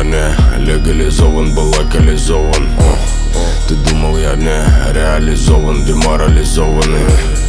я не легализован, был локализован. Ты думал, я не реализован, деморализованный.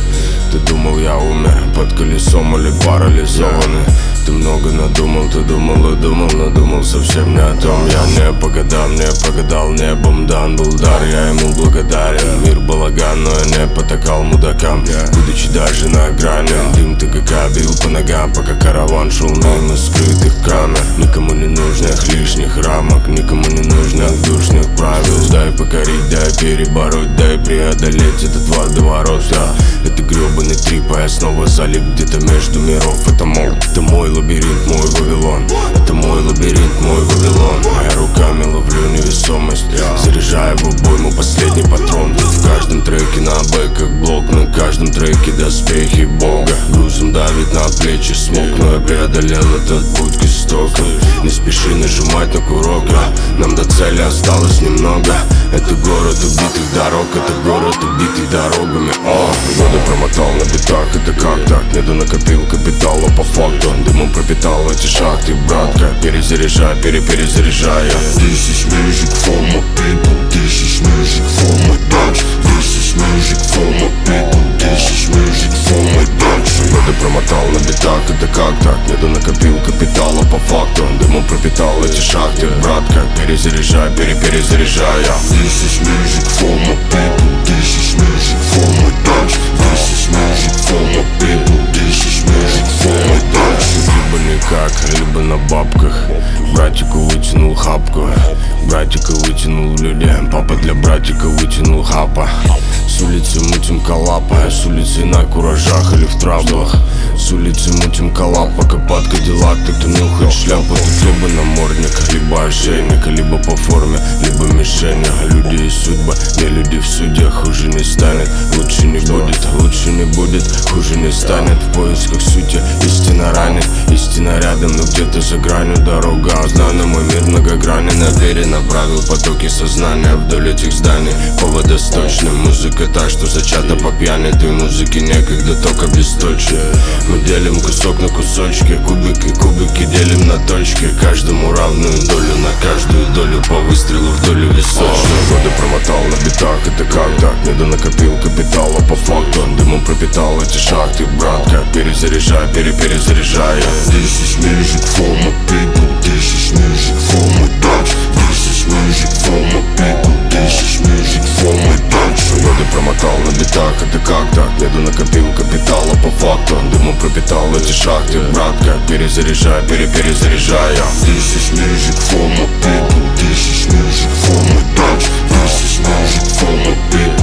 Ты думал, я умер под колесом или парализованный. Ты много надумал, ты думал и думал, надумал совсем не о том. Я не по годам, не прогадал, небом дан был дар, я ему благодарен. Мир балаган, но я не потакал мудакам, будучи даже на грани. Дым ТГК бил по ногам, пока караван шел мимо скрытых камер. Никому не нужных лишних рамок, никому не нужных душных правил. Дай покорить, дай перебороть, дай преодолеть этот водоворот. Это гребаный трип, а я снова залип где-то между миров. Это мой лабиринт, мой Вавилон. Это мой лабиринт, мой Вавилон. Я руками ловлю невесомость, заряжаю в обойму последний патрон. Тут в каждом треке на бэках блок, на каждом треке доспехи Бога. Грузом давит на плечи смог, но я преодолел этот путь к истокам. Не спеши нажимать на курок, нам до цели осталось немного. Это город убитых дорог, это город убитый дорогами. Годы промотал на битах, это как так? Недонакопил капитала по факту. Дымом пропитал эти шахты, братка. Перезаряжай, перезаряжай. This is music for my people. This is music for my dogs. This is music for my people. This is music for my dogs. Годы промотал на битах, это как так? Недонакопил капитала по факту. Дымом пропитал эти шахты, братка. Перезаряжай, перезаряжай. This is music for my people. This is music for my dogs. This is music for my people. This is music for my dogs. Либо никак, либо на бабках. Братику вытянул хапку, братика вытянул люди. Папа для братика вытянул хапа. С улицы мутим коллапа, с улицы на куражах или в траблах. С улицы мутим коллапа, под кадиллак. Ты кто нюхает шляпу, тут либо намордник, либо ошейник, либо по форме, либо мишень. Люди и судьба, не люди в суде. Хуже не станет, лучше не будет, лучше не будет, хуже не станет. В поисках сути истина ранит, истина рядом, но где-то за гранью. Дорога ознана, мой мир многогранен. Я перенаправил потоки сознания вдоль этих зданий по водосточным. Музыка та, что зачата по пьяни. Той музыки некогда, только бесточие. Мы делим кусок на кусочки, кубики делим на точки. Каждому равную долю, на каждую долю по выстрелу в долю височную. Годы промотал на битах, это как так? Недонакопил капитала по факту. Дымом пропитал эти шахты, братка. Перезаряжай, перезаряжай. This is music for my people. This is music for my dogs. This is music for my people. This is music for my dogs. Годы промотал на битах, это как так? Недонакопил капитала по факту. Дымом пропитал эти шахты, братка. Перезаряжай, перезаряжай. This is music for my people. This is music for my dogs. This is music for my people.